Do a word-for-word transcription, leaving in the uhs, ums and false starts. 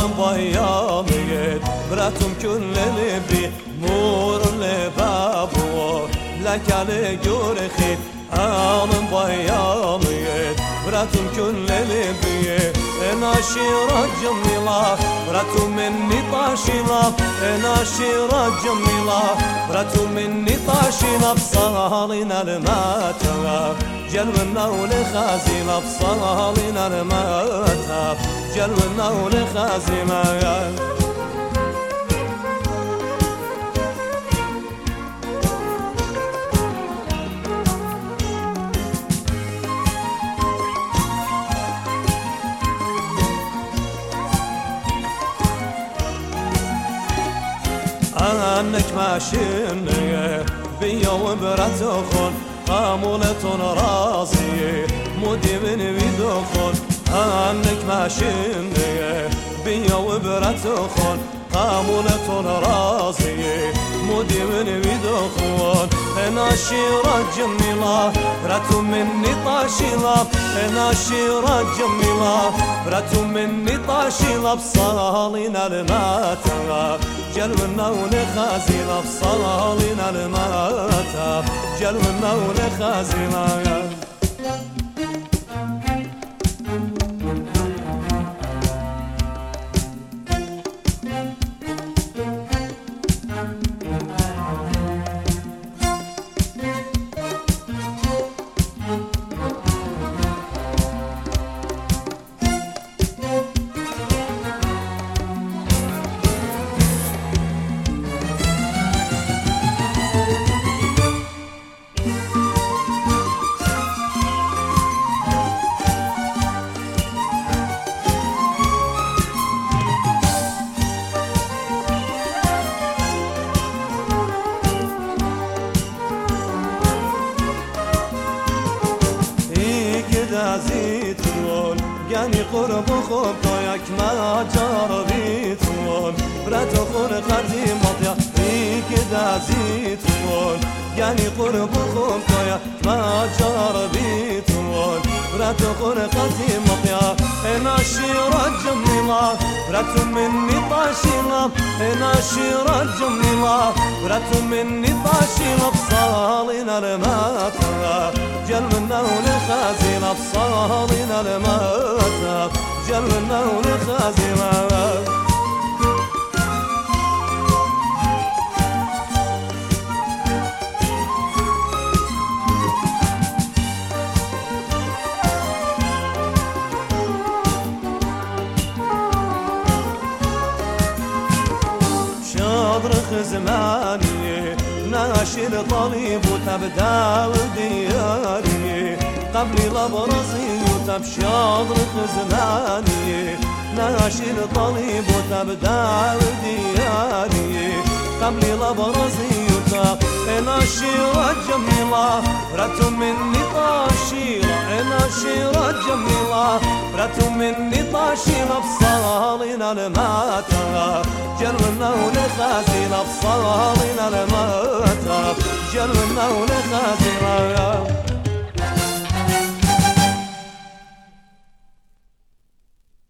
بايامي براتم كل لبي نور لبابو لك على جورخي آمن بايامي براتم كل لبي ناشرة جميلة براتم مني طاشلة ناشرة جميلة براتم مني طاشلة بصالنا الماتة جلونا ولخازينا بصالنا الماتة جلونا ولخازينا عنك ماشين بيا وبراتخون قامولة راسي مودي من بيدخون عنك ماشين بيا وبراتخون قامولة راسي مودي من بيدخون ناشرة جميلة براتو مني طاشلة ناشرة جميلة براتو مني طاشلة بصالنا الماتة جلونا ونخازينا بصالنا الماتة جلونا ونخازينا زيتون يعني قرب خوب تو یک ماجر بیتون برات خون قدی مطیا ایک دا زيتون يعني قرب خوب تو یک ماجر بیتون برات خون قدی مطیا ناشرة جميلة برات مني طاشلة ناشرة جميلة برات مني طاشلة بصالنا الماتة جلنا ونخازينا بصالنا الماتة جلنا ونخازينا شاطر زماني ناشر طبيب وتبدأ ودياري قبل الأبرصي وتبشاطر زماني ناشر طبيب وتبدأ ودياري قبل الأبرصي وتب ناشرة جميلة برات مني طاشلة ناشرة جميلة برات مني طاشلة بصالنا الماتة جلونا ونخازينا بصالنا الماتة جلونا ونخازينا